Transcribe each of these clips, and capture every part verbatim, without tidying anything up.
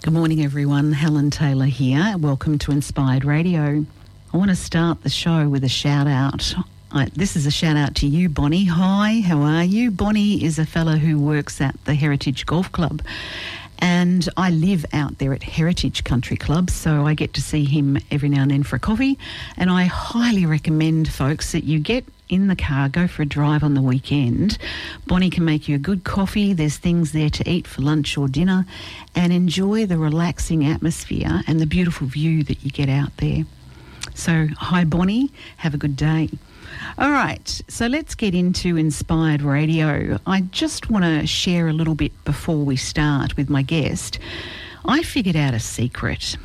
Good morning, everyone. Helen Taylor here. Welcome to Inspired Radio. I want to start the show with a shout out. I, this is a shout out to you, Bonnie. Hi, how are you? Bonnie is a fellow who works at the Heritage Golf Club, and I live out there at Heritage Country Club, so I get to see him every now and then for a coffee. And I highly recommend, folks, that you get in the car, go for a drive on the weekend. Bonnie can make you a good coffee. There's things there to eat for lunch or dinner, and enjoy the relaxing atmosphere and the beautiful view that you get out there. So, hi, Bonnie. Have a good day. All right, so let's get into Inspired Radio. I just want to share a little bit before we start with my guest. I figured out a secret.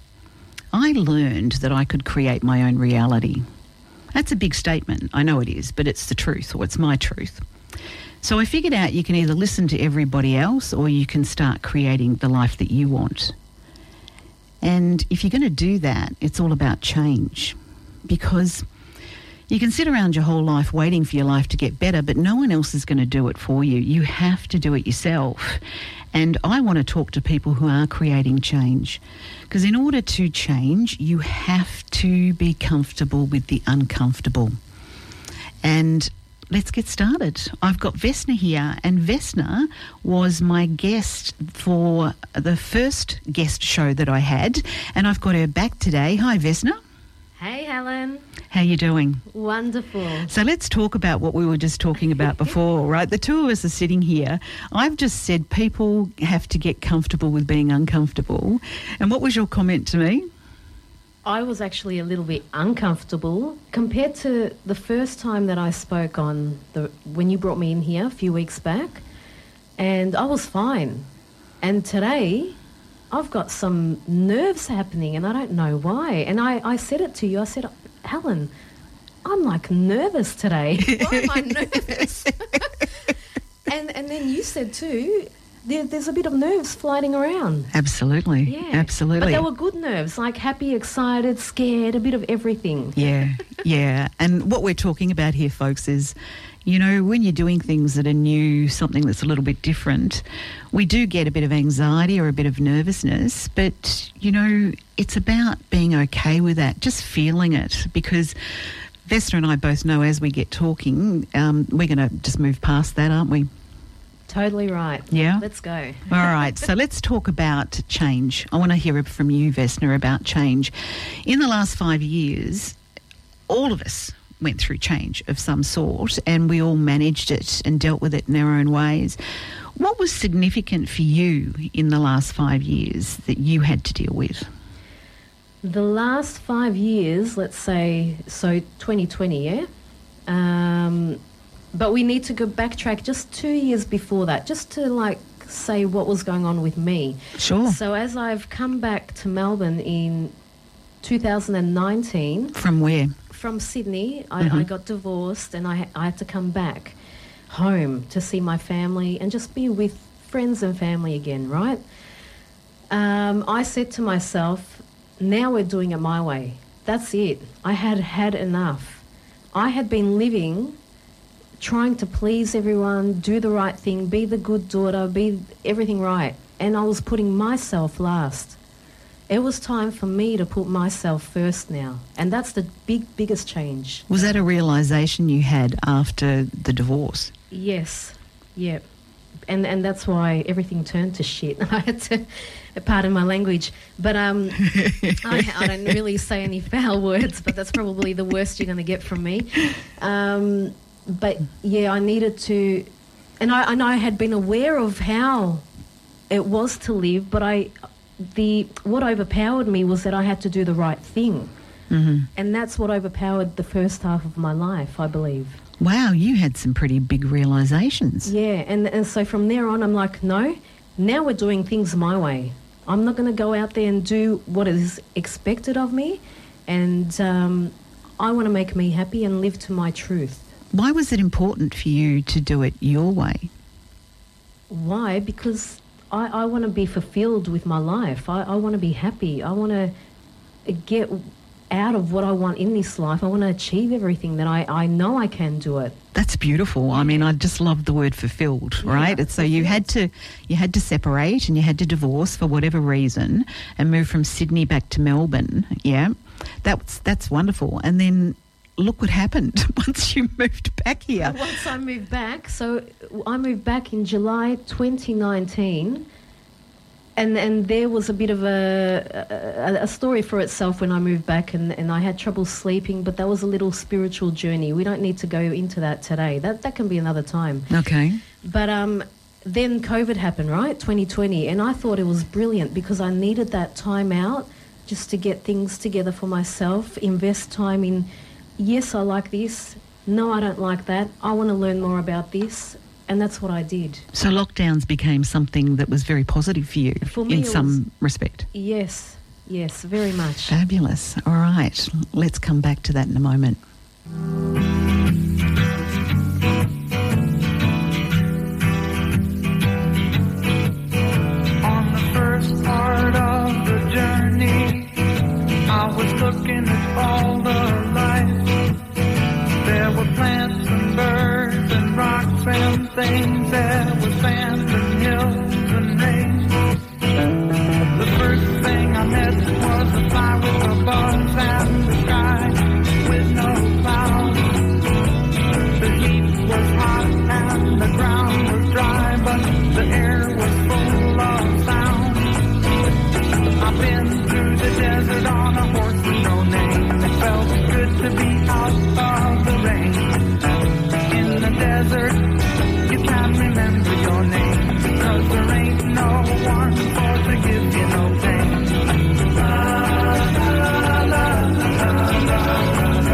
I learned that I could create my own reality. That's a big statement. I know it is, but it's the truth, or it's my truth. So I figured out you can either listen to everybody else or you can start creating the life that you want. And if you're going to do that, it's all about change, because you can sit around your whole life waiting for your life to get better, but no one else is going to do it for you. You have to do it yourself. And I want to talk to people who are creating change, because in order to change, you have to be comfortable with the uncomfortable. And let's get started. I've got Vesna here, and Vesna was my guest for the first guest show that I had, and I've got her back today. Hi, Vesna. Hey, Helen. How you doing? Wonderful. So let's talk about what we were just talking about before, right? The two of us are sitting here. I've just said people have to get comfortable with being uncomfortable. And what was your comment to me? I was actually a little bit uncomfortable compared to the first time that I spoke on the when you brought me in here a few weeks back, and I was fine. And today I've got some nerves happening and I don't know why. And I, I said it to you. I said, Helen, I'm like nervous today. Why am I nervous? and and then you said too, there, there's a bit of nerves flying around. Absolutely. Yeah. Absolutely. But they were good nerves, like happy, excited, scared, a bit of everything. Yeah, yeah. And what we're talking about here, folks, is, you know, when you're doing things that are new, something that's a little bit different, we do get a bit of anxiety or a bit of nervousness, but, you know, it's about being okay with that, just feeling it, because Vesna and I both know as we get talking, um, we're going to just move past that, aren't we? Totally right. Yeah? Let's go. All right, so let's talk about change. I want to hear from you, Vesna, about change. In the last five years, all of us went through change of some sort, and we all managed it and dealt with it in our own ways. What was significant for you in the last five years that you had to deal with? The last five years, let's say, so twenty twenty, yeah? Um, but we need to go backtrack just two years before that, just to, like, say what was going on with me. Sure. So as I've come back to Melbourne in two thousand nineteen... From where? From Sydney. I, Mm-hmm. I got divorced and I, I had to come back home to see my family and just be with friends and family again, right? Um, I said to myself, now we're doing it my way. That's it. I had had enough. I had been living, trying to please everyone, do the right thing, be the good daughter, be everything right. And I was putting myself last. It was time for me to put myself first now. And that's the big, biggest change. Was that a realisation you had after the divorce? Yes. Yeah. And and that's why everything turned to shit. I had to, pardon my language, but um, I, I don't really say any foul words, but that's probably the worst you're going to get from me. Um, but, yeah, I needed to... And I, and I had been aware of how it was to live, but I... The what overpowered me was that I had to do the right thing. Mm-hmm. And that's what overpowered the first half of my life, I believe. Wow, you had some pretty big realisations. Yeah, and, and so from there on, I'm like, no, now we're doing things my way. I'm not going to go out there and do what is expected of me, and um, I want to make me happy and live to my truth. Why was it important for you to do it your way? Why? Because I, I want to be fulfilled with my life. I, I want to be happy. I want to get out of what I want in this life. I want to achieve everything that I, I know I can do it. That's beautiful. I mean, I just love the word fulfilled, right? Yeah, It's so you had to you had to separate and you had to divorce for whatever reason and move from Sydney back to Melbourne. Yeah, that's that's wonderful. And then look what happened once you moved back here. Once I moved back, so I moved back in July twenty nineteen. And and there was a bit of a, a a story for itself when I moved back, and, and I had trouble sleeping, but that was a little spiritual journey. We don't need to go into that today. That that can be another time. Okay. But um, then COVID happened, right, twenty twenty, and I thought it was brilliant because I needed that time out just to get things together for myself, invest time in, yes, I like this, no, I don't like that, I want to learn more about this. And that's what I did. So lockdowns became something that was very positive for you for me, in some was, respect. Yes, yes, very much. Fabulous. All right, let's come back to that in a moment. On the first part of the journey, I was looking at all the life. There were plants and birds and rocks and things. There was sand and hills and rain. The first thing I met was a fly with a buzz and the sky with no clouds. The heat was hot and the ground was dry, but the air was full of sound. I've been through the desert on a horse with no name. It felt good to be out of the rain. In the desert, you can't remember your name, because there ain't no one for to give you no pain. La, la, la, la, la, la,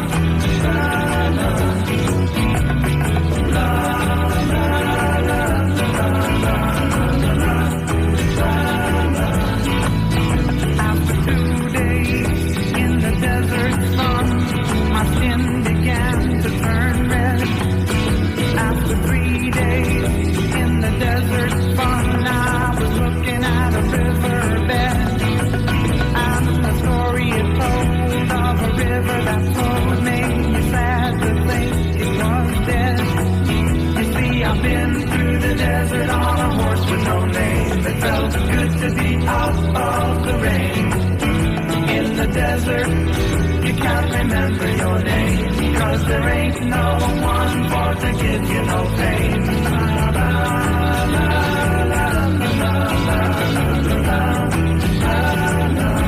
After two days in the desert sun, my skin began to turn red. After three days in the desert fun, I was looking at a riverbed, and the story it told of a river that flowed made me sad to think it was dead. You see, I've been through the desert on a horse with no name. It felt good to be out of the rain. In the desert, you can't remember your name, because there ain't no one for to give you no pain. La, la, la, la, la, la, la, la,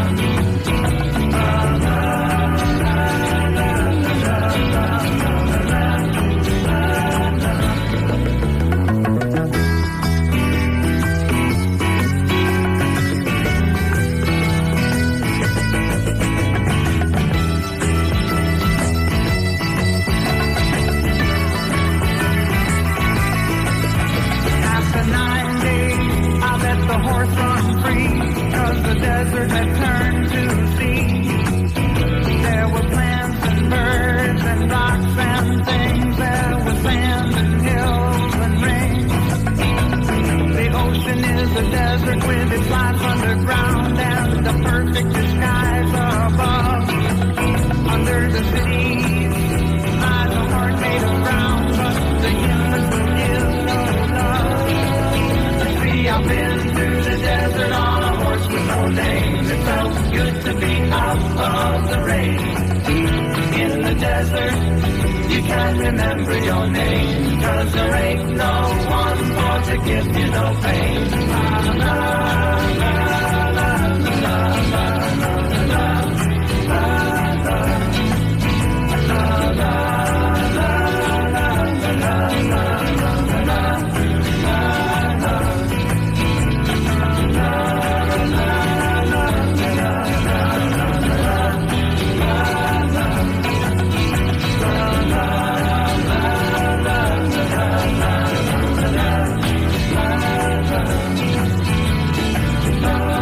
the horse run free, cause the desert had turned to sea. There were plants and birds and rocks and things. There was sand and hills and rain. The ocean is a desert with its lights underground and the perfect skies above. Under the cities lies a heart made of brown, but the humans will give no love. I've been through the desert on a horse with no name. It felt good to be out of the rain. In the desert, you can't remember your name, cause there ain't no one for to give you no pain. La, la, la, la, la, la, la, la, la, la,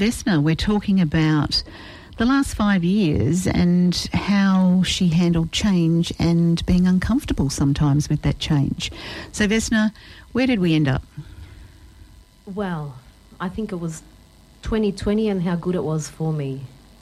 Vesna. We're talking about the last five years and how she handled change and being uncomfortable sometimes with that change. So, Vesna, where did we end up? Well, I think it was twenty twenty and how good it was for me.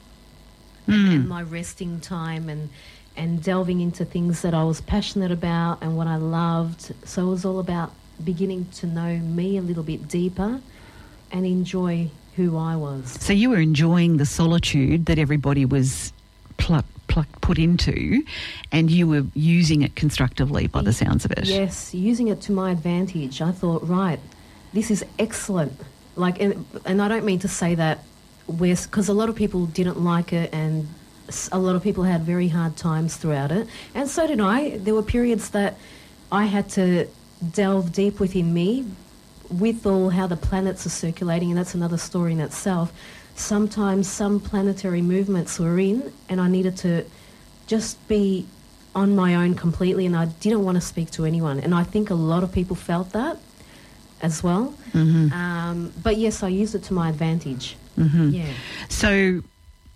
Mm. And, and my resting time and, and delving into things that I was passionate about and what I loved. So it was all about beginning to know me a little bit deeper and enjoy who I was. So you were enjoying the solitude that everybody was pluck, pluck, put into, and you were using it constructively by the sounds of it. Yes, using it to my advantage. I thought, right, this is excellent. Like, and, and I don't mean to say that because a lot of people didn't like it and a lot of people had very hard times throughout it. And so did I. There were periods that I had to delve deep within me with all how the planets are circulating, and that's another story in itself. Sometimes some planetary movements were in and I needed to just be on my own completely, and I didn't want to speak to anyone. And I think a lot of people felt that as well. Mm-hmm. Um, but yes, I used it to my advantage. Mm-hmm. Yeah. So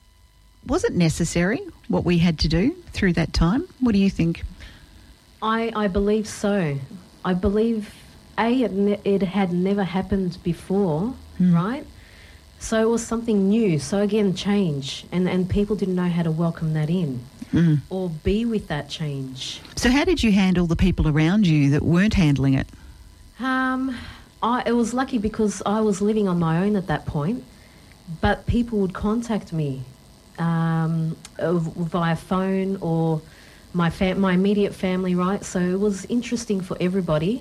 was it necessary what we had to do through that time? What do you think? I, I believe so. I believe, A, it, ne- it had never happened before, Mm. right? So it was something new. So again, change. And, and people didn't know how to welcome that in Mm. or be with that change. So how did you handle the people around you that weren't handling it? Um, I, it was lucky because I was living on my own at that point, but people would contact me um, uh, via phone or my fam- my immediate family, right? So it was interesting for everybody.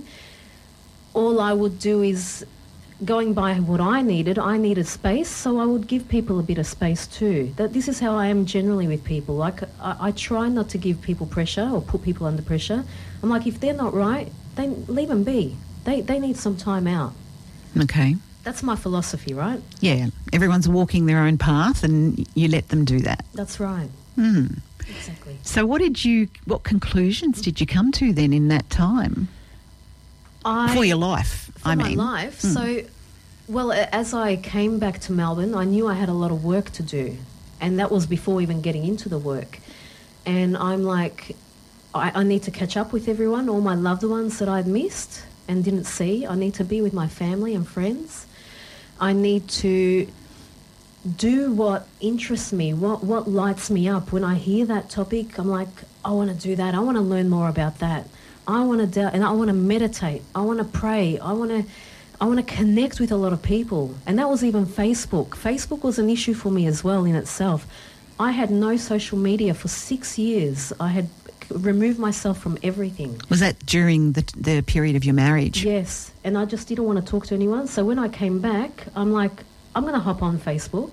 All I would do is, going by what I needed, I needed space, so I would give people a bit of space too. That this is how I am generally with people. Like I, I try not to give people pressure or put people under pressure. I'm like, if they're not right, then leave them be. They they need some time out. Okay. That's my philosophy, right? Yeah. Everyone's walking their own path and you let them do that. That's right. Mm. Exactly. So what did you, what conclusions did you come to then in that time? I, For your life, for I my mean. life. Mm. So, well, a- as I came back to Melbourne, I knew I had a lot of work to do. And that was before even getting into the work. And I'm like, I, I need to catch up with everyone, all my loved ones that I'd missed and didn't see. I need to be with my family and friends. I need to do what interests me, what what lights me up. When I hear that topic, I'm like, I want to do that. I want to learn more about that. I want to do, and I want to meditate. I want to pray. I want to, I want to connect with a lot of people. And that was even Facebook. Facebook was an issue for me as well in itself. I had no social media for six years. I had removed myself from everything. Was that during the the period of your marriage? Yes, and I just didn't want to talk to anyone. So when I came back, I'm like, I'm going to hop on Facebook.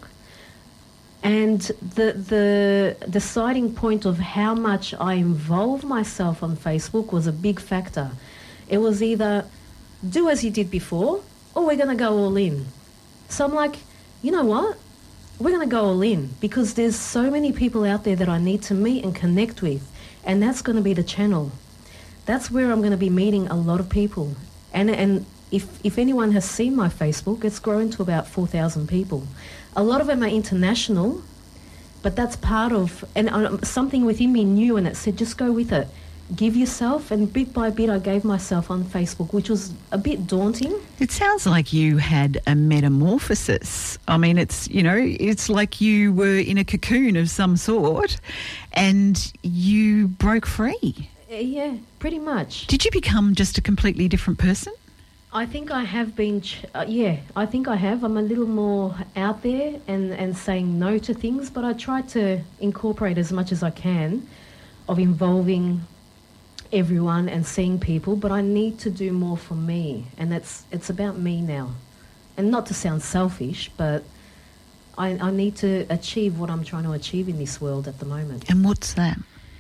And the the deciding point of how much I involve myself on Facebook was a big factor. It was either do as you did before or we're going to go all in. So I'm like, you know what? We're going to go all in because there's so many people out there that I need to meet and connect with. And that's going to be the channel. That's where I'm going to be meeting a lot of people. And and if, if anyone has seen my Facebook, it's grown to about four thousand people. A lot of them are international, but that's part of... And um, something within me knew, and it said, just go with it. Give yourself. And bit by bit, I gave myself on Facebook, which was a bit daunting. It sounds like you had a metamorphosis. I mean, it's, you know, it's like you were in a cocoon of some sort and you broke free. Uh, yeah, pretty much. Did you become just a completely different person? I think I have been, ch- uh, yeah, I think I have. I'm a little more out there and, and saying no to things, but I try to incorporate as much as I can of involving everyone and seeing people, but I need to do more for me, and that's it's about me now. And not to sound selfish, but I, I need to achieve what I'm trying to achieve in this world at the moment. And what's that?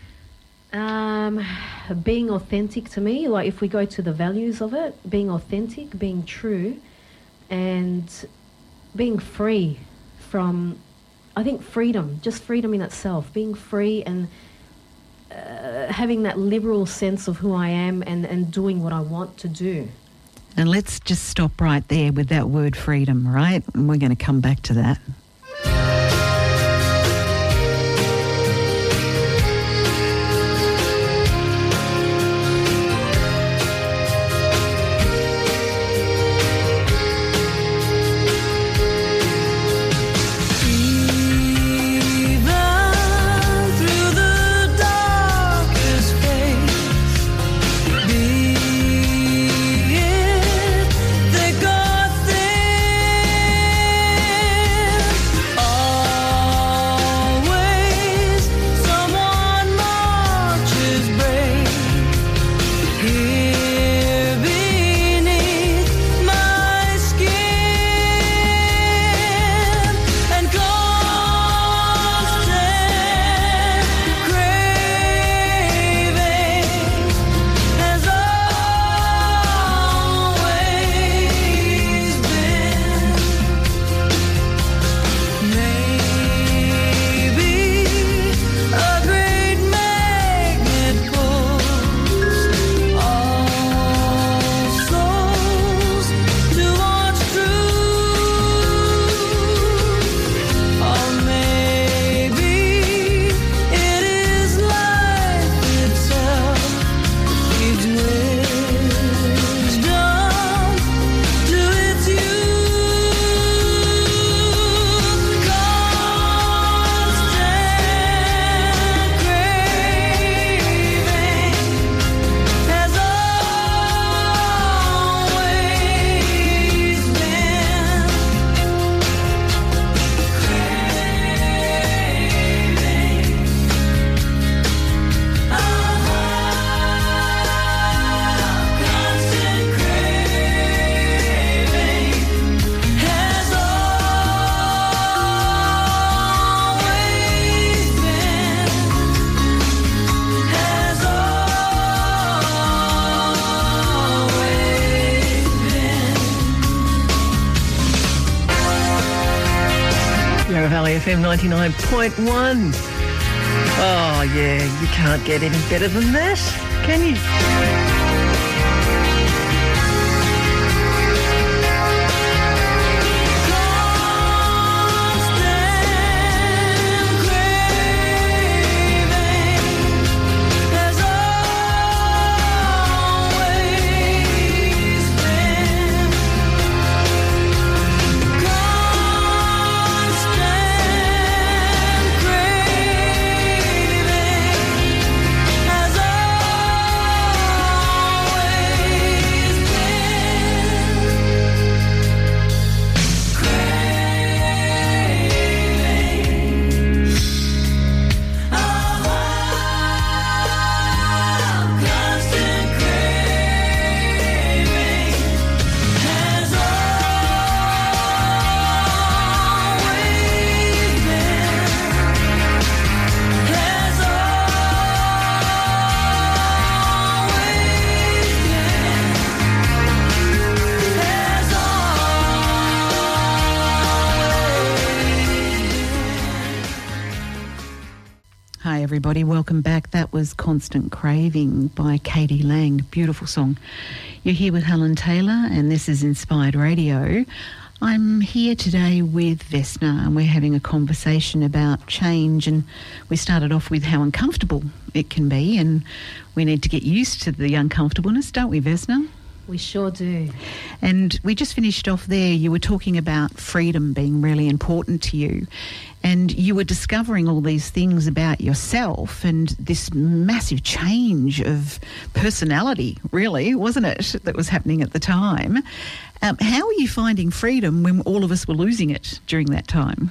Um, being authentic to me, like if we go to the values of it, being authentic, being true, and being free from, I think freedom, just freedom in itself, being free and uh, having that liberal sense of who I am and, and doing what I want to do. And let's just stop right there with that word freedom, right? And we're going to come back to that. F M ninety-nine point one. Oh, yeah, you can't get any better than that, can you? Everybody, welcome back. That was Constant Craving by Katie Lang. Beautiful song. You're here with Helen Taylor and this is Inspired Radio. I'm here today with Vesna and we're having a conversation about change, and we started off with how uncomfortable it can be, and we need to get used to the uncomfortableness, don't we, Vesna? We sure do. And we just finished off there. You were talking about freedom being really important to you. And you were discovering all these things about yourself and this massive change of personality, really, wasn't it, that was happening at the time. Um, how were you finding freedom when all of us were losing it during that time?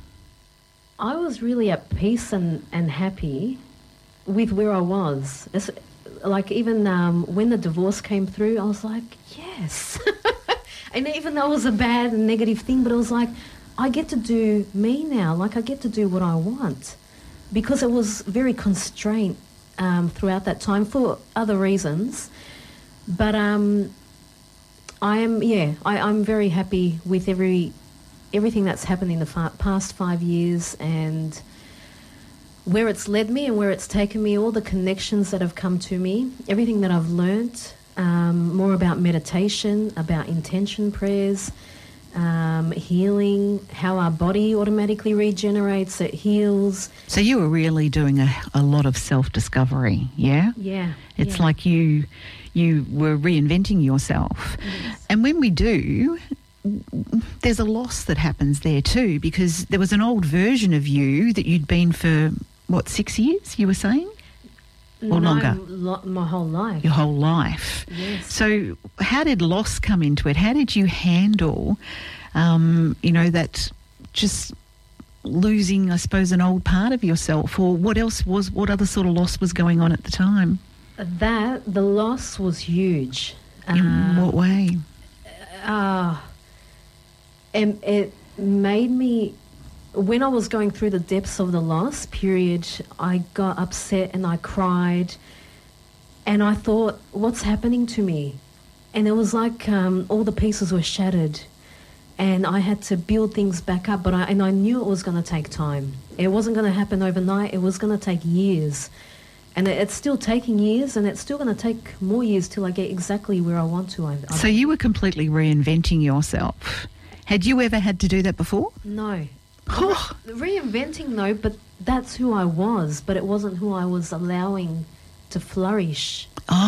I was really at peace and, and happy with where I was. It's, like even um, when the divorce came through, I was like, yes. And even though it was a bad and negative thing, but it was like, I get to do me now. Like I get to do what I want, because it was very constrained um, throughout that time for other reasons. But um, I am, yeah, I, I'm very happy with every everything that's happened in the fa- past five years and where it's led me and where it's taken me, all the connections that have come to me, everything that I've learnt, um, more about meditation, about intention prayers, um, healing, how our body automatically regenerates, it heals. So you were really doing a, a lot of self-discovery, yeah? Yeah. It's yeah. like you you were reinventing yourself. Yes. And when we do, there's a loss that happens there too, because there was an old version of you that you'd been for, what, six years, you were saying? Or no, longer? Lo- my whole life. Your whole life. Yes. So how did loss come into it? How did you handle, um, you know, that just losing, I suppose, an old part of yourself? Or what else was, what other sort of loss was going on at the time? That, the loss was huge. In Um, what way? Uh, and it made me, when I was going through the depths of the loss period, I got upset and I cried and I thought, what's happening to me? And it was like um, all the pieces were shattered and I had to build things back up, but I, and I knew it was going to take time. It wasn't going to happen overnight. It was going to take years. And it, it's still taking years, and it's still going to take more years till I get exactly where I want to. I, I So you were completely reinventing yourself. Had you ever had to do that before? No. Oh. Reinventing, no, but that's who I was, but it wasn't who I was allowing to flourish.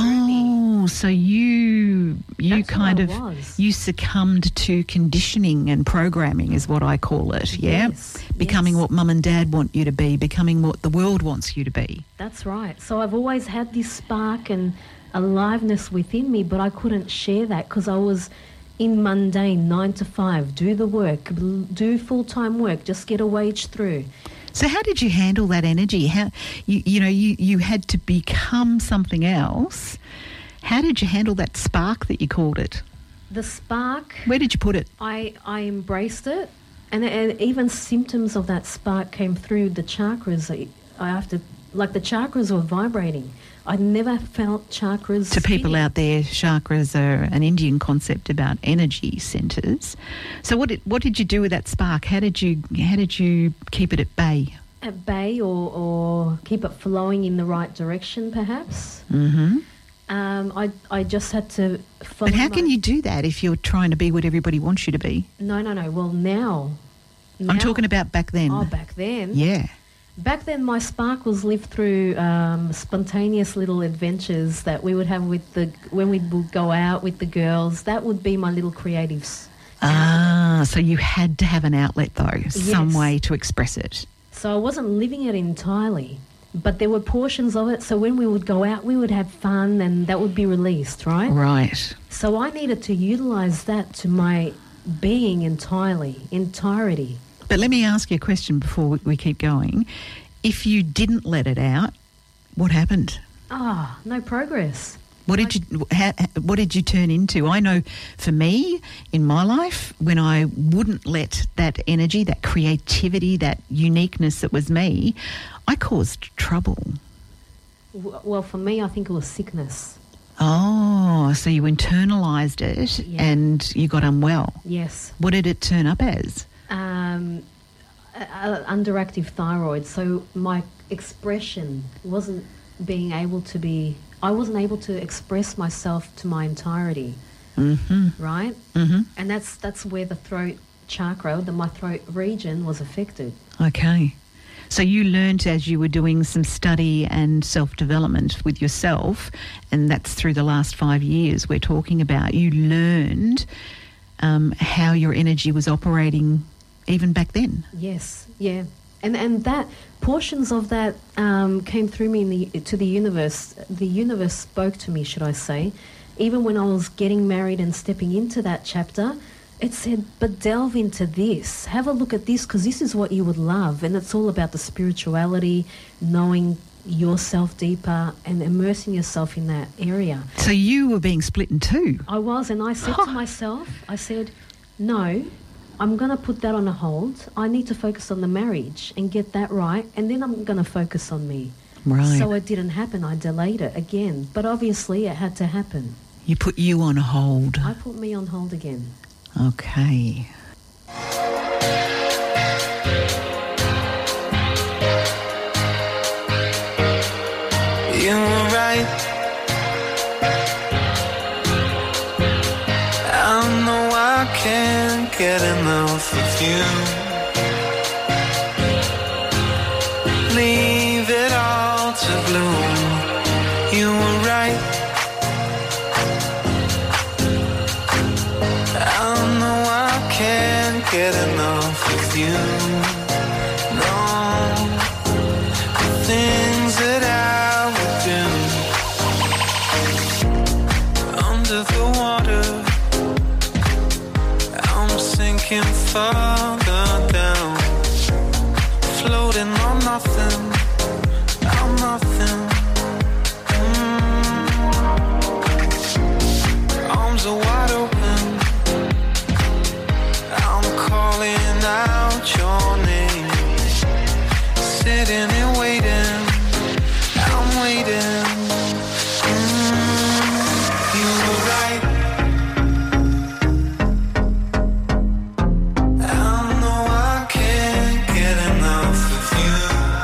Oh, so you you That's who kind I of was. you succumbed to conditioning and programming is what I call it, yeah? Yes, Becoming yes. what mum and dad want you to be, becoming what the world wants you to be. That's right. So I've always had this spark and aliveness within me, but I couldn't share that because I was in mundane nine to five, do the work, l- do full-time work, just get a wage through. So how did you handle that energy? How you you know, you, you had to become something else. How did you handle that spark that you called it? The spark, Where did you put it? I, I embraced it, and, and even symptoms of that spark came through the chakras. I, I have to, like the chakras were vibrating. I never felt chakras. To people spinning. out there, chakras are an Indian concept about energy centres. So what did what did you do with that spark? How did you how did you keep it at bay? At bay, or, or keep it flowing in the right direction, perhaps. Mm-hmm. Um, I I just had to follow. But how my- can you do that if you're trying to be what everybody wants you to be? No, no, no. Well, now. I'm now- talking about back then. Oh, back then. Yeah. Back then, my spark was lived through um, spontaneous little adventures that we would have with the when we would go out with the girls. That would be my little creatives. Ah, so you had to have an outlet though, some Yes. way to express it. So I wasn't living it entirely, but there were portions of it. So when we would go out, we would have fun, and that would be released, right? Right. So I needed to utilize that to my being entirely, entirety. But let me ask you a question before we, we keep going. If you didn't let it out, what happened? Ah, no progress. What did you how, what did you turn into? I know for me in my life, when I wouldn't let that energy, that creativity, that uniqueness that was me, I caused trouble. W- Well, for me, I think it was sickness. Oh, so you internalized it Yeah. and you got unwell. Yes. What did it turn up as? Um, a- a- underactive thyroid. So my expression wasn't being able to be, I wasn't able to express myself to my entirety, Mm-hmm. right? Mm-hmm. And that's that's where the throat chakra, the my throat region, was affected. Okay. So you learnt as you were doing some study and self-development with yourself, and that's through the last five years we're talking about, you learned um, how your energy was operating even back then. Yes, yeah, and and that portions of that um, came through me in the, to the universe. The universe spoke to me, should I say, even when I was getting married and stepping into that chapter. It said, but delve into this. Have a look at this, because this is what you would love. And it's all about the spirituality, knowing yourself deeper and immersing yourself in that area. So you were being split in two. I was, and I said to myself, I said, no, I'm going to put that on a hold. I need to focus on the marriage and get that right, and then I'm going to focus on me. Right. So it didn't happen. I delayed it again. But obviously it had to happen. You put you on hold. I put me on hold again. Okay. You were right get enough of you. Leave it all to bloom. You were right. I know I can't get enough of you. No, the things that I would do under the water. I'm sinking further down, floating on nothing. I'm nothing. Arms are wide open. I'm calling out your name. Sitting and waiting. I'm waiting. Mm, you were right. I know I can't get enough of you.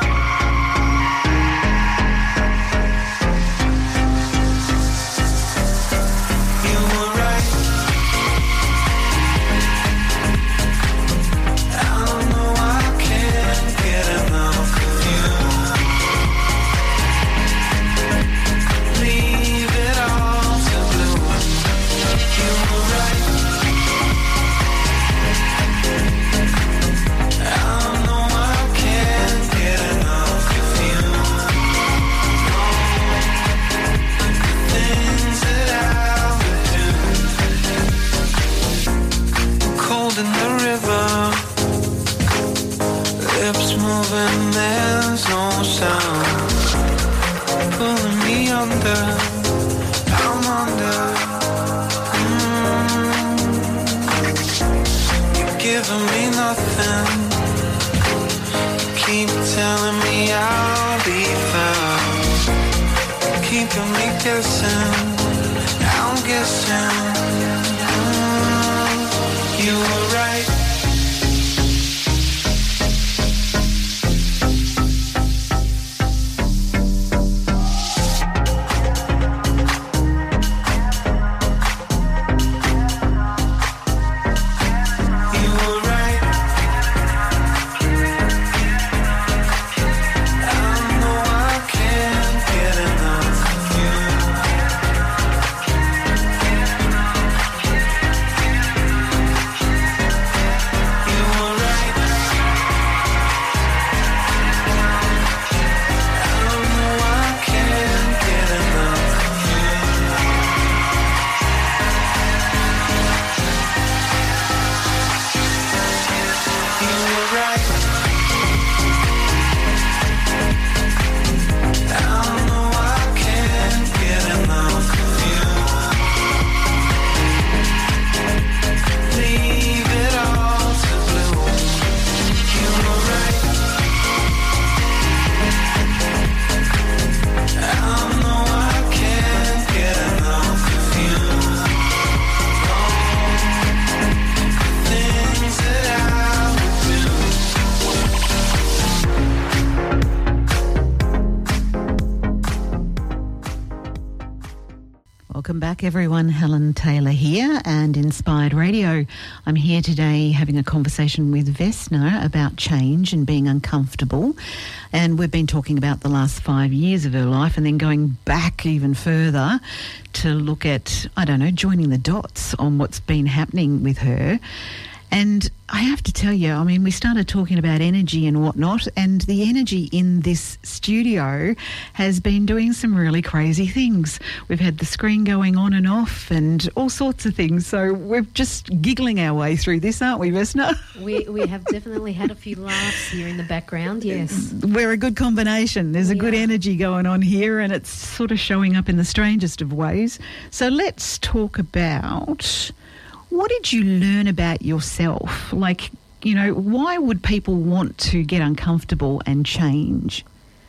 Welcome back, everyone. Helen Taylor here and Inspired Radio. I'm here today having a conversation with Vesna about change and being uncomfortable. And we've been talking about the last five years of her life and then going back even further to look at, I don't know, joining the dots on what's been happening with her. And I have to tell you, I mean, we started talking about energy and whatnot, and the energy in this studio has been doing some really crazy things. We've had the screen going on and off and all sorts of things. So we're just giggling our way through this, aren't we, Vesna? We we have definitely had a few laughs here in the background, yes. We're a good combination. There's a Yeah. good energy going on here, and it's sort of showing up in the strangest of ways. So let's talk about... what did you learn about yourself? Like, you know, why would people want to get uncomfortable and change?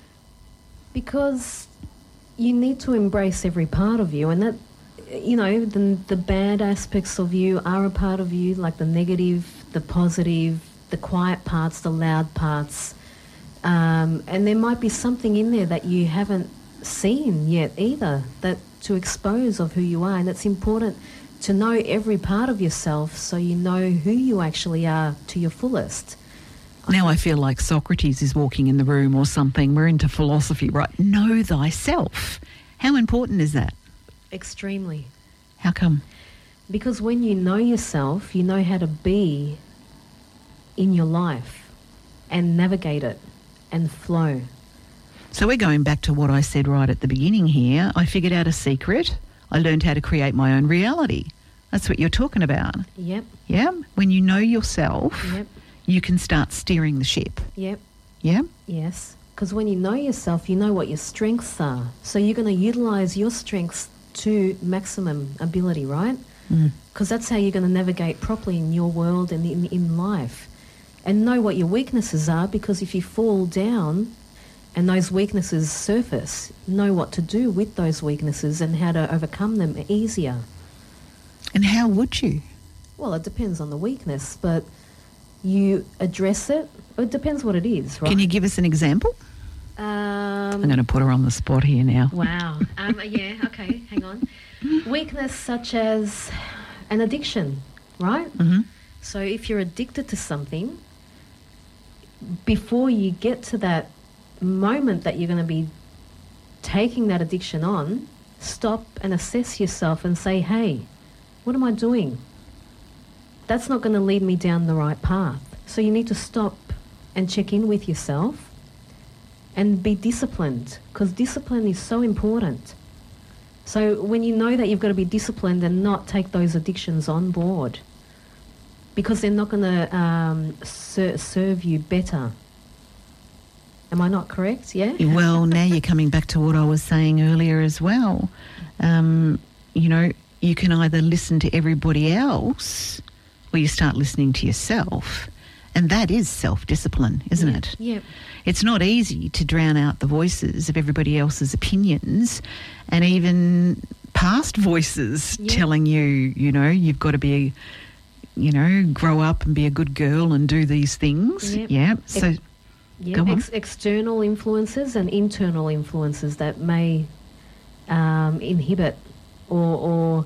Because you need to embrace every part of you, and that, you know, the, the bad aspects of you are a part of you, like the negative, the positive, the quiet parts, the loud parts. Um, and there might be something in there that you haven't seen yet either, that to expose of who you are, and it's important to know every part of yourself so you know who you actually are to your fullest. Now I feel like Socrates is walking in the room or something. We're into philosophy, right? Know thyself. How important is that? Extremely. How come? Because when you know yourself, you know how to be in your life and navigate it and flow. So we're going back to what I said right at the beginning here. I figured out a secret. I learned how to create my own reality. That's what you're talking about. Yep. Yeah? When you know yourself, Yep. you can start steering the ship. Yep. Yeah? Yes. Because when you know yourself, you know what your strengths are. So you're going to utilise your strengths to maximum ability, right? Because mm. that's how you're going to navigate properly in your world and in, in life. And know what your weaknesses are, because if you fall down and those weaknesses surface, know what to do with those weaknesses and how to overcome them easier. And how would you? Well, it depends on the weakness, but you address it. It depends what it is, right? Can you give us an example? Um, I'm going to put her on the spot here now. Wow. Um, yeah, okay, hang on. Weakness such as an addiction, right? Mm-hmm. So if you're addicted to something, before you get to that moment that you're going to be taking that addiction on, stop and assess yourself and say, hey, what am I doing? That's not going to lead me down the right path. So you need to stop and check in with yourself and be disciplined, because discipline is so important. So when you know that you've got to be disciplined and not take those addictions on board, because they're not going to um, ser- serve you better. Am I not correct? Yeah? Well, now you're coming back to what I was saying earlier as well. Um, you know, you can either listen to everybody else or you start listening to yourself. And that is self-discipline, isn't yeah. it? Yeah. It's not easy to drown out the voices of everybody else's opinions and even past voices yeah. telling you, you know, you've got to be, you know, grow up and be a good girl and do these things. Yep. Yeah. So Ex- yeah. go on. Ex- external influences and internal influences that may um, inhibit or, or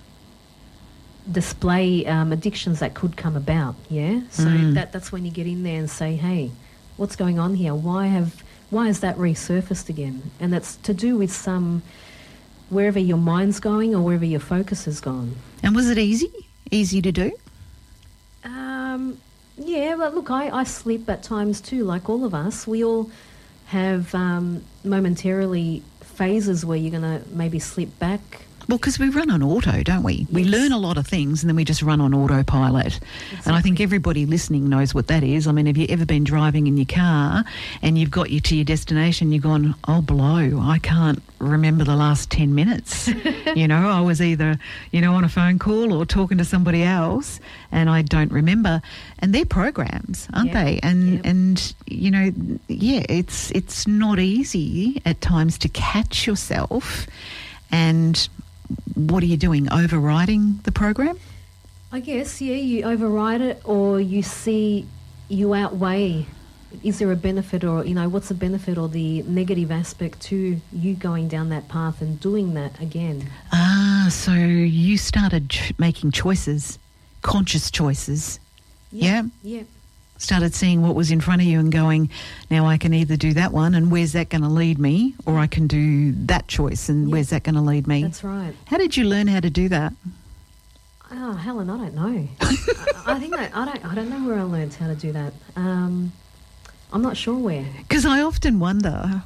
display um, addictions that could come about. Yeah. So Mm. that that's when you get in there and say, hey, what's going on here? Why have why has that resurfaced again? And that's to do with some wherever your mind's going or wherever your focus has gone. And was it easy? Easy to do? Um, yeah, well, look, I, I sleep at times too, like all of us. We all have um, momentarily phases where you're going to maybe slip back. Well, because we run on auto, don't we? We Yes. learn a lot of things and then we just run on autopilot. And I think everybody listening knows what that is. I mean, have you ever been driving in your car and you've got you to your destination, you've gone, oh, blow, I can't remember the last ten minutes. You know, I was either, you know, on a phone call or talking to somebody else and I don't remember. And they're programs, aren't Yeah. they? And, Yeah. and you know, yeah, it's it's not easy at times to catch yourself. And what are you doing? Overriding the program? I guess, yeah, you override it or you see, you outweigh, is there a benefit or, you know, what's the benefit or the negative aspect to you going down that path and doing that again? Ah, so you started ch- making choices, conscious choices. Yeah. Yeah. Started seeing what was in front of you and going, now I can either do that one and where's that going to lead me, or I can do that choice and Yeah. where's that going to lead me. That's right. How did you learn how to do that? Oh, Helen, I don't know. I, I think I, I don't. I don't know where I learned how to do that. Um, I'm not sure where. Because I often wonder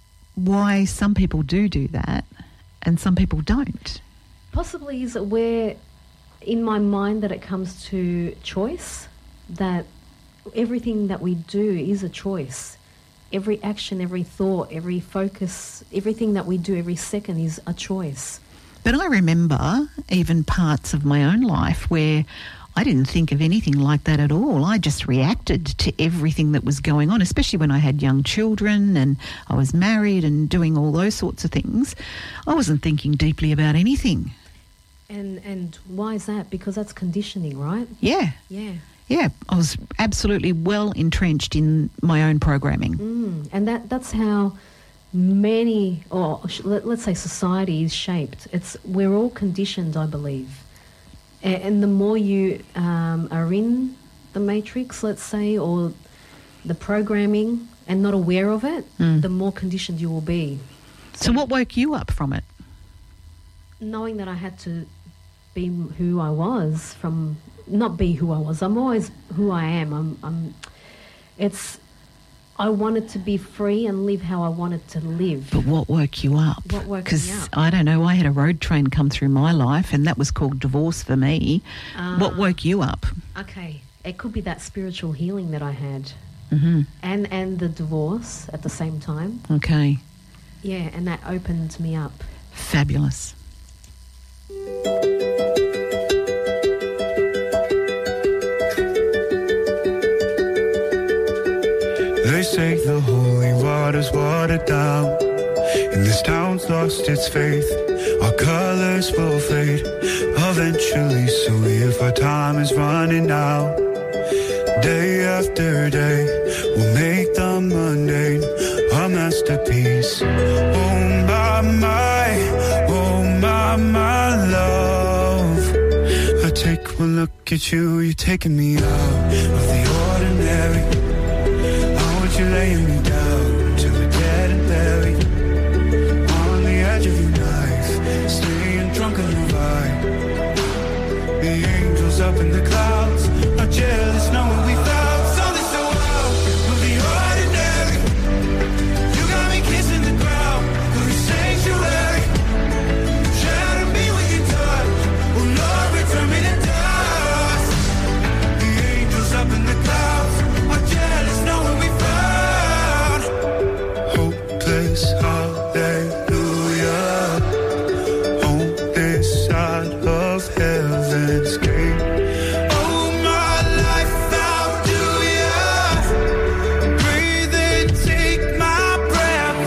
why some people do do that and some people don't. Possibly is it where, in my mind, that it comes to choice, that everything that we do is a choice. Every action, every thought, every focus, everything that we do every second is a choice. But I remember even parts of my own life where I didn't think of anything like that at all. I just reacted to everything that was going on, especially when I had young children and I was married and doing all those sorts of things. I wasn't thinking deeply about anything. And and why is that? Because that's conditioning, right? Yeah. Yeah. Yeah, I was absolutely well entrenched in my own programming. Mm, and that that's how many, or sh- let, let's say society is shaped. It's we're all conditioned, I believe. And, and the more you um, are in the matrix, let's say, or the programming and not aware of it, Mm. the more conditioned you will be. So what woke you up from it? Knowing that I had to be who I was from, not be who I was. I'm always who I am. I'm, I'm, it's, I wanted to be free and live how I wanted to live. But what woke you up? What woke me Because, up? I don't know, I had a road train come through my life and that was called divorce for me. What Ah. woke you up? Okay, it could be that spiritual healing that I had, hmm and and the divorce at the same time. Okay, Yeah, and that opened me up. fabulous. They say the holy water's watered down, and this town's lost its faith. Our colors will fade eventually, so if our time is running out, day after day, we'll make the mundane a masterpiece. Oh my, my, oh my, my love. I take one look at you, you're taking me out of the ordinary. You're laying me down till we're dead and buried on the edge of your knife, staying drunk on your vibe. The angels up in the clouds are jealous knowing we found something so wild of the ordinary. You got me kissing the ground of your sanctuary. Shadow me with your touch, oh Lord, return me to dust. The angels up in the clouds are jealous knowing we found hopeless, hallelujah, on this side of heaven's gate. Oh, my life, how do ya breathe and take my breath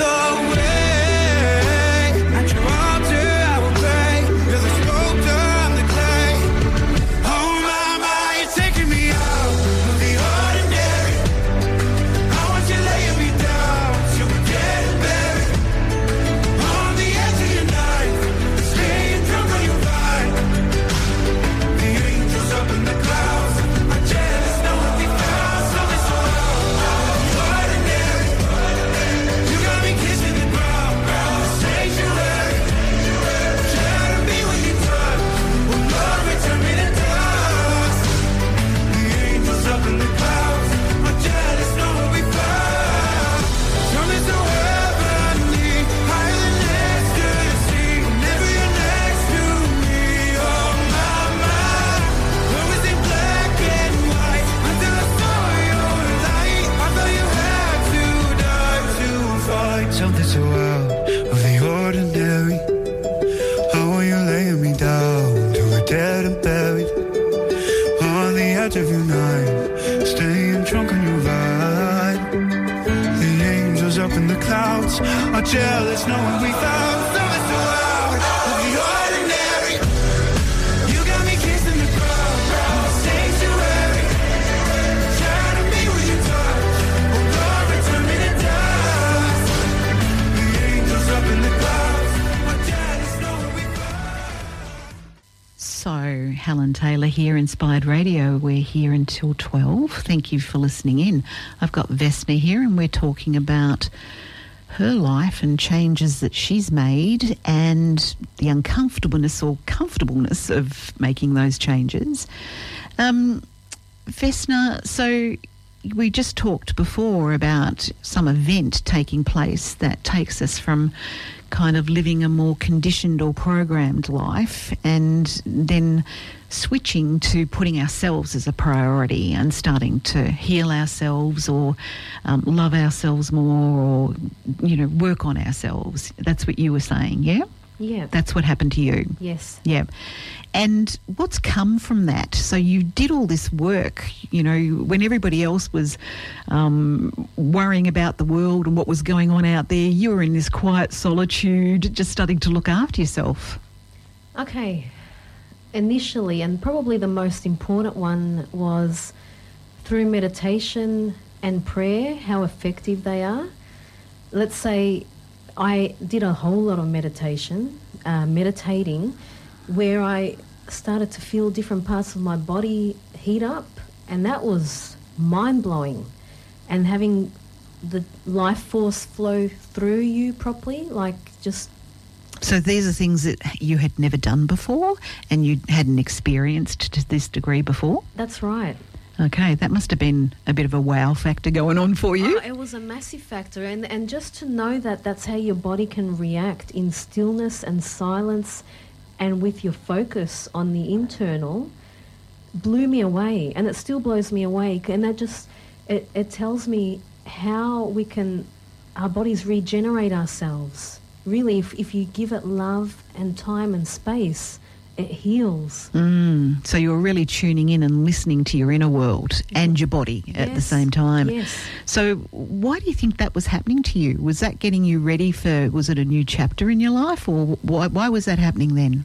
away? At your altar I will pray, you're the sculptor, I'm the clay. Oh, my, my, you're taking me out of the ordinary. I want you laying me down till we're dead and buried on the edge of your knife, staying drunk on your vine. The angels up in the clouds are jealous knowing we found something so ordinary. You got me kissing the ground, the sanctuary. Shadow me when you touch, oh Lord, return me to dust. The angels up in the clouds are jealous knowing we found something so heavenly, higher than ecstasy. Whenever you're next to me, oh my, my. When we see black and white, until I saw your light, I thought you had to die to fight something so out of the ordinary. How are you laying me down till we're dead and buried on the edge of your night, staying drunk on your vibe. The angels up in the clouds are jealous knowing we found something so out of the ordinary. You got me kissing the ground, the sanctuary. Shadow me with your touch, oh Lord, return me to dust. The angels up in the clouds are jealous knowing we found. So, Helen Taylor here, Inspired Radio. We're here until twelve. Thank you for listening in. I've got Vesna here and we're talking about her life and changes that she's made and the uncomfortableness or comfortableness of making those changes. Um, Vesna, so we just talked before about some event taking place that takes us from kind of living a more conditioned or programmed life and then switching to putting ourselves as a priority and starting to heal ourselves or um, love ourselves more or, you know, work on ourselves. That's what you were saying, yeah? Yeah. That's what happened to you. Yes. Yeah. And what's come from that? So you did all this work, you know, when everybody else was um, worrying about the world and what was going on out there, you were in this quiet solitude, just starting to look after yourself. Okay. Initially, and probably the most important one was through meditation and prayer, how effective they are. Let's say I did a whole lot of meditation, uh, meditating, where I started to feel different parts of my body heat up, and that was mind-blowing. And having the life force flow through you properly, like just... So these are things that you had never done before and you hadn't experienced to this degree before? That's right. Okay, that must have been a bit of a wow factor going on for you. Oh, it was a massive factor, and, and just to know that that's how your body can react in stillness and silence and with your focus on the internal blew me away, and it still blows me away. And that just, it, it tells me how we can, our bodies regenerate ourselves. Really, if, if you give it love and time and space, it heals. Mm, so you're really tuning in and listening to your inner world and your body at Yes, the same time. yes. So why do you think that was happening to you? Was that getting you ready for, was it a new chapter in your life, or why, why was that happening then?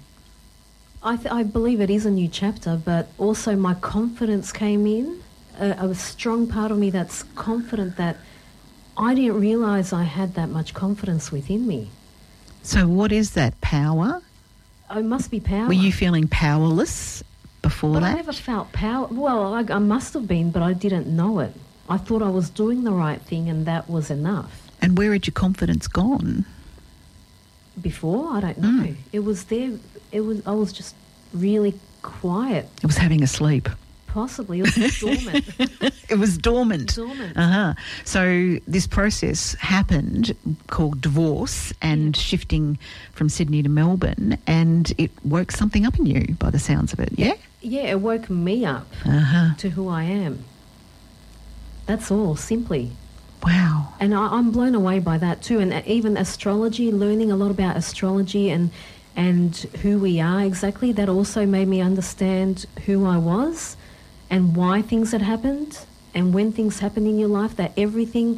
I, th- I believe it is a new chapter, but also my confidence came in. A, a strong part of me that's confident that I didn't realise I had that much confidence within me. So what is that, power? It must be power. Were you feeling powerless before But that? I never felt power. Well, I, I must have been, but I didn't know it. I thought I was doing the right thing and that was enough. And where had your confidence gone? Before, I don't know. Mm. It was there. It was. I was just really quiet. It was having a sleep. Possibly. It was just dormant. It was dormant. Dormant. Uh-huh. So this process happened called divorce and shifting from Sydney to Melbourne, and it woke something up in you by the sounds of it, yeah? Yeah, it woke me up Uh-huh. to who I am. That's all, simply. Wow. And I, I'm blown away by that too. And even astrology, learning a lot about astrology and and who we are exactly, that also made me understand who I was and why things had happened. And when things happen in your life, that everything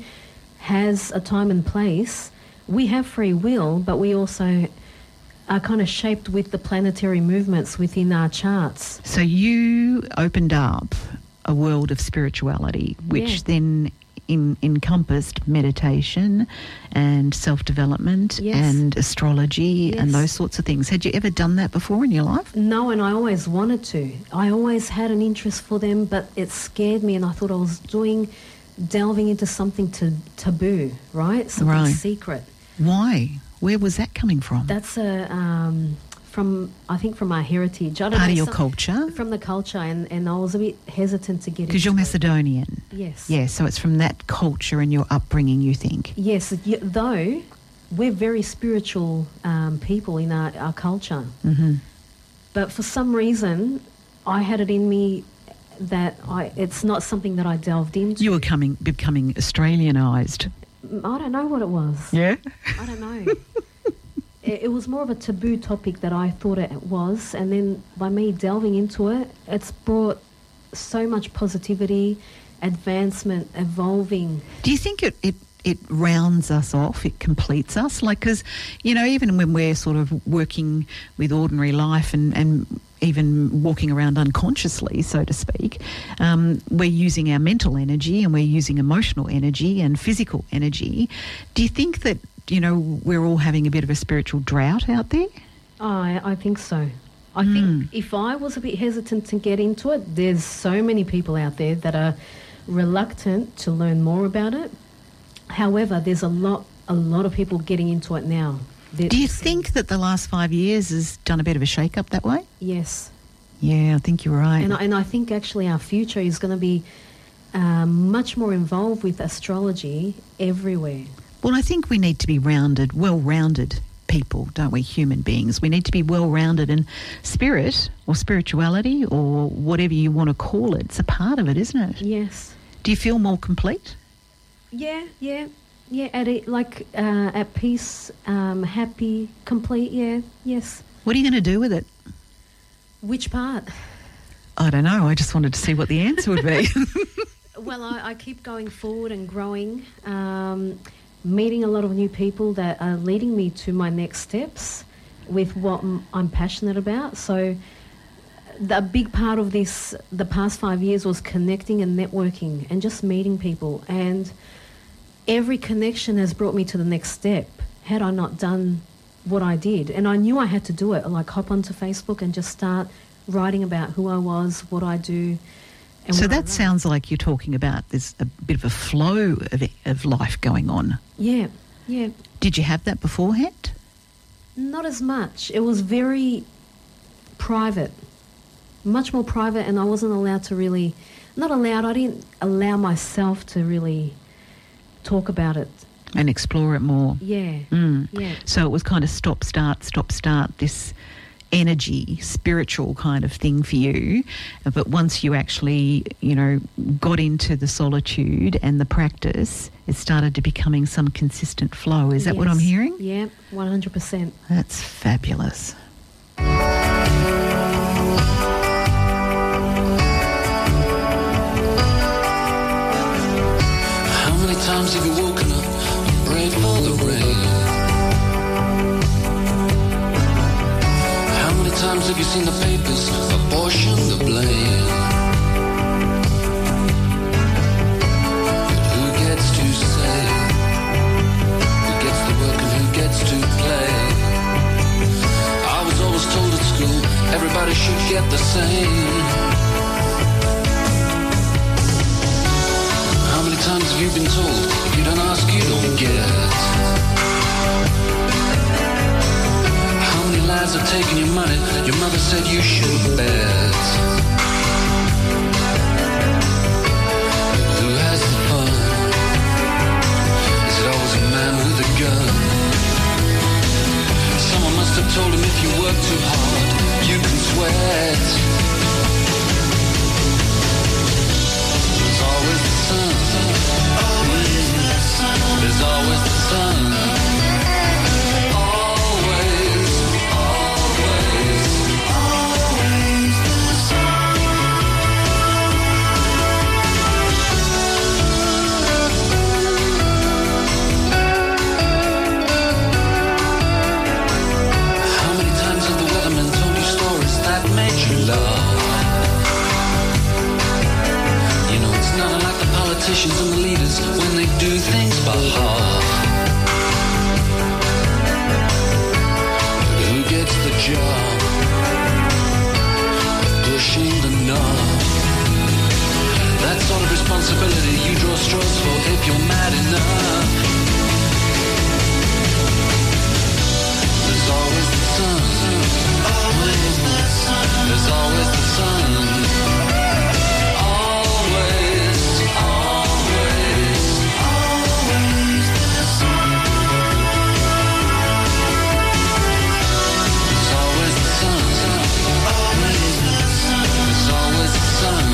has a time and place. We have free will, but we also are kind of shaped with the planetary movements within our charts. So you opened up a world of spirituality, which Yeah. then in, encompassed meditation and self-development Yes. and astrology Yes. and those sorts of things. Had you ever done that before in your life? No, and I always wanted to. I always had an interest for them, but it scared me, and I thought I was doing, delving into something to, taboo, right? Something Right. secret. Why? Where was that coming from? That's a um, from I think from our heritage. I don't Part know, of your some- culture? From the culture, and, and I was a bit hesitant to get Because you're into it. Macedonian. Yes. Yeah, so it's from that culture and your upbringing, you think. Yes, y- though we're very spiritual um, people in our, our culture. Mm-hmm. But for some reason, I had it in me that I it's not something that I delved into. You were coming, becoming Australianised. I don't know what it was. Yeah? I don't know. it, it was more of a taboo topic that I thought it was, and then by me delving into it, it's brought so much positivity, advancement, evolving. Do you think it, it, it rounds us off, it completes us? Like, because, you know, even when we're sort of working with ordinary life and, and even walking around unconsciously, so to speak, um, we're using our mental energy and we're using emotional energy and physical energy. Do you think that, you know, we're all having a bit of a spiritual drought out there? I, I think so. I Mm. think if I was a bit hesitant to get into it, there's so many people out there that are reluctant to learn more about it. However, there's a lot, a lot of people getting into it now. There- Do you think that the last five years has done a bit of a shake-up that way? Yes. Yeah, I think you're right. And I, and I think actually our future is going to be um, much more involved with astrology everywhere. Well, I think we need to be rounded, well-rounded people, don't we, human beings? We need to be well-rounded, and spirit or spirituality or whatever you want to call it, it's a part of it, isn't it? Yes. Do you feel more complete? Yeah, yeah, yeah. At it, like uh, at peace, um, happy, complete. Yeah, yes. What are you going to do with it? Which part? I don't know. I just wanted to see what the answer would be. Well, I, I keep going forward and growing, um, meeting a lot of new people that are leading me to my next steps with what m- I'm passionate about. So the big part of this, the past five years, was connecting and networking and just meeting people. And every connection has brought me to the next step. Had I not done what I did, and I knew I had to do it, like hop onto Facebook and just start writing about who I was, what I do. And So what I that love. sounds like you're talking about there's a bit of a flow of, of life going on. Yeah, yeah. Did you have that beforehand? Not as much. It was very private, much more private, and I wasn't allowed to really, not allowed, I didn't allow myself to really talk about it. And explore it more. Yeah, Mm. yeah. So it was kind of stop, start, stop, start, this energy, spiritual kind of thing for you. But once you actually, you know, got into the solitude and the practice, it started to becoming some consistent flow. Is that what I'm Yes. hearing? Yeah, one hundred percent. That's fabulous. How many times have you woken up and prayed for the rain? How many times have you seen the papers apportion the blame? But who gets to say? Who gets to work and who gets to play? I was always told at school everybody should get the same. How many times have you been told if you don't ask you don't get? How many lives have taken your money your mother said you shouldn't bet? Who has the fun? Is it always a man with a gun? Someone must have told him if you work too hard you can sweat. There's always the sun. Always the sun. There's always the sun. Always, always, always the sun. How many times have the weathermen told you stories that made you laugh? You know it's not unlike the politicians and the leaders when they do things by half. But who gets the job of pushing the knob? That sort of responsibility you draw straws for if you're mad enough. There's always the sun. Always the sun. There's always the sun. Always, always, always the sun. There's always the sun. Always the sun. There's always the sun.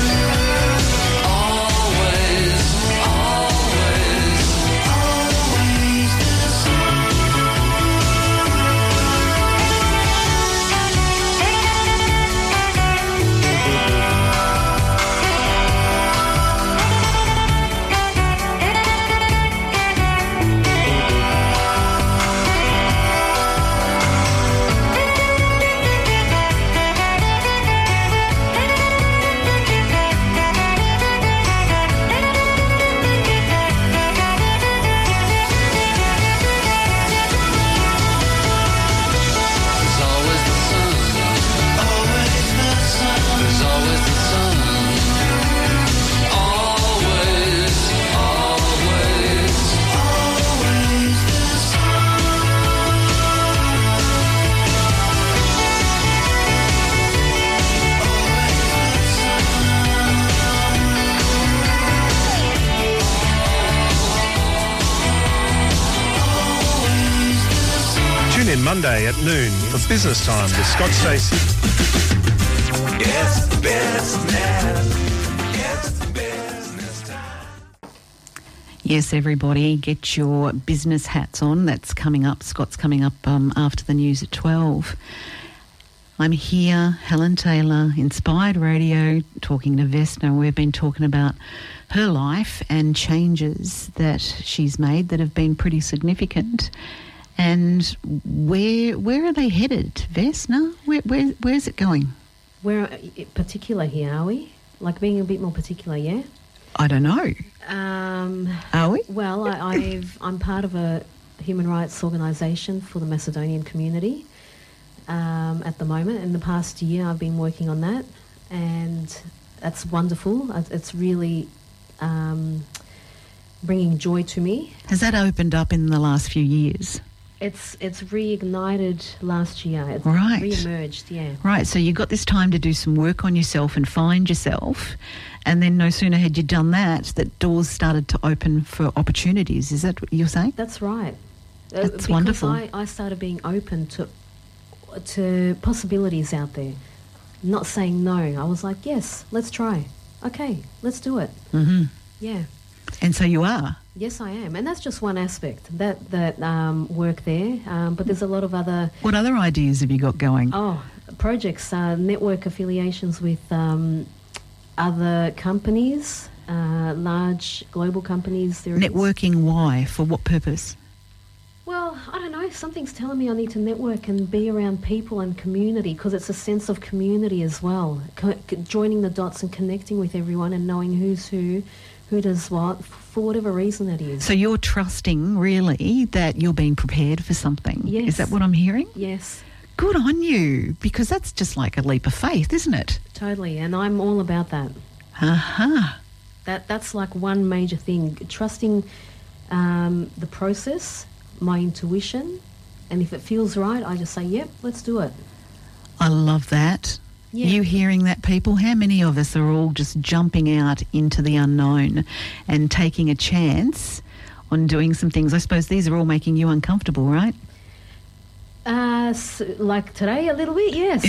Always, always, always the sun. There's always the sun. Always the sun. There's always the sun. Always, always, always the Tune in Monday at noon for Business Time with Scott Stacey. It's business. It's business time. Yes, everybody, get your business hats on. That's coming up. Scott's coming up um, after the news at twelve. I'm here, Helen Taylor, Inspired Radio, talking to Vesna. We've been talking about her life and changes that she's made that have been pretty significant. And where where are they headed, Vesna? Where, where where's it going? We're particular here, are we? Like being a bit more particular, yeah? I don't know. Um, Are we? well, I, I've, I'm part of a human rights organisation for the Macedonian community. um, at the moment. In the past year, I've been working on that, and that's wonderful. It's- It's really um, bringing joy to me. Has that opened up in the last few years? It's it's reignited last year. It's Right. re-emerged, yeah. Right, so you got this time to do some work on yourself and find yourself, and then no sooner had you done that, that doors started to open for opportunities. Is that what you're saying? That's right. Uh, That's because wonderful. I, I started being open to to possibilities out there, not saying no. I was like, yes, let's try. Okay, let's do it. Mm-hmm. Yeah. And so you are. Yes, I am, and that's just one aspect that that um, work there. Um, but there's a lot of other What other ideas have you got going? oh projects, uh, network affiliations with um, other companies, uh, large global companies. There is- Networking, why? For what purpose? Well, I don't know. Something's telling me I need to network and be around people and community, because it's a sense of community as well. Co- c- joining the dots and connecting with everyone and knowing who's who, who does what, f- for whatever reason that is. So you're trusting, really, that you're being prepared for something. Yes. Is that what I'm hearing? Yes, Good on you, because that's just like a leap of faith, isn't it? totally. And I'm all about that. Aha. That that's like one major thing. Trusting um, the process, my intuition, and if it feels right, I just say, "Yep, let's do it." I love that. Yeah. You hearing that, people? How many of us are all just jumping out into the unknown and taking a chance on doing some things? I suppose these are all making you uncomfortable, right? Uh, s like today, a little bit, yes.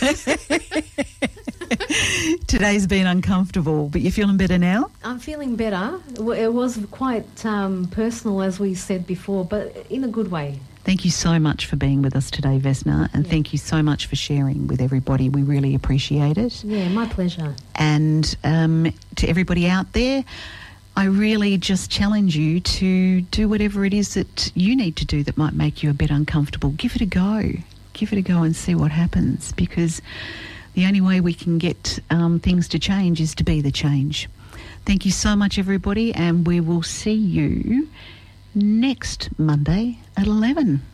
Today's been uncomfortable, but you're feeling better now? I'm feeling better. W- It was quite um, personal, as we said before, but in a good way. Thank you so much for being with us today, Vesna, and Yeah. thank you so much for sharing with everybody. We really appreciate it. Yeah, my pleasure. And um, to everybody out there, I really just challenge you to do whatever it is that you need to do that might make you a bit uncomfortable. Give it a go. Give it a go and see what happens, because the only way we can get um, things to change is to be the change. Thank you so much, everybody, and we will see you next Monday at eleven.